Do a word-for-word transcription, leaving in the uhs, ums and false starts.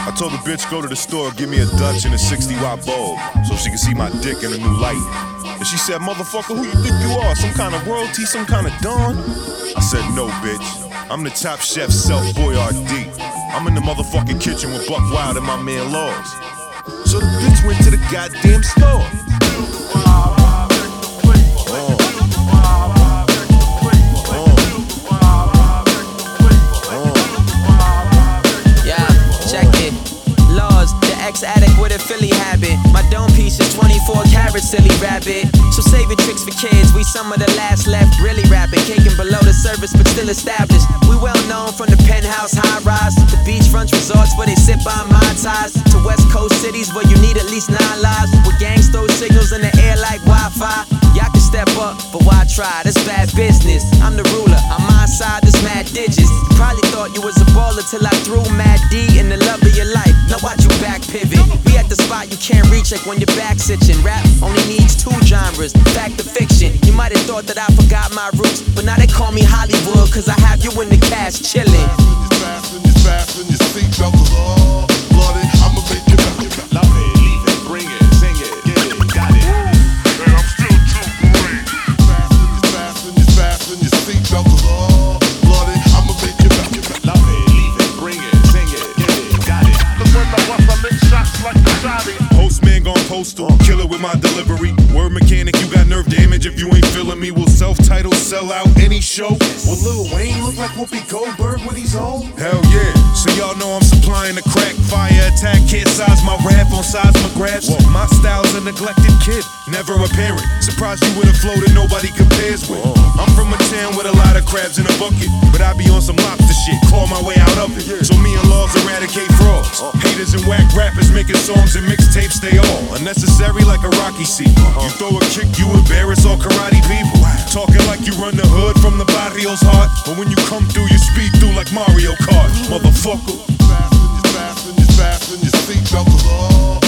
I told the bitch go to the store, give me a Dutch and a sixty watt bulb, so she can see my dick in a new light. And she said, motherfucker, who you think you are? Some kind of royalty, some kind of don? I said, no, bitch. I'm the top chef, Self Boyardee. I'm in the motherfucking kitchen with Buck Wild and my man Laws. So the bitch went to the goddamn store. Addict with a Philly habit. My dome piece is twenty-four karat, silly rabbit. So saving tricks for kids, we some of the last left really rapping. Caking below the surface but still established. We well known from the penthouse high rise to beachfront resorts where they sip on Mai Tais, to west coast cities where you need at least nine lives, with gangs throw signals in the air like Wi-Fi. Y'all can step up, but why try? That's bad business. I'm the ruler, on my side there's mad digits. You probably thought you was a baller till I threw Mad D in the love of your life. Now watch you back pivot. We at the spot you can't reach like when your back's itching. Rap only needs two genres, fact or fiction. You might have thought that I forgot my roots, but now they call me Hollywood cause I have you in the cast chillin'. Fasten your fasten your seatbelt, cause all bloody, I'ma make you back. Love it, leave it, bring it, sing it, get it, got it. Man, I'm still too great. Fasten your fasten your fasten your seatbelt, cause all bloody, I'ma make you back. Love it, leave it, bring it, sing it, get it, got it. Cause when I bust, I lick shots like the shotty. Postman gon' postal, killer with my delivery. Word mechanic, you got nerve damage if you ain't feeling me. Will self-titled sell out any show? Will Lil Wayne look like Whoopi Goldberg when he's old? Hell yeah, so y'all know I'm supplying the crack. Fire attack, can't size my rap on seismographs. My style's a neglected kid, never a parent. Surprised you with a flow that nobody compares with. I'm from a town with a lot of crabs in a bucket, but I be on some lobster shit, claw my way out of it. So me and Laws eradicate frauds. Haters and whack rappers making songs and mixtapes, they all unnecessary like a Rocky scene. You throw a kick, you embarrass all karate people. Talking like you run the hood from the barrio's heart, but when you come through, you speed through like Mario Kart, motherfucker. Fasten your fasten your fasten your seatbelt, cause all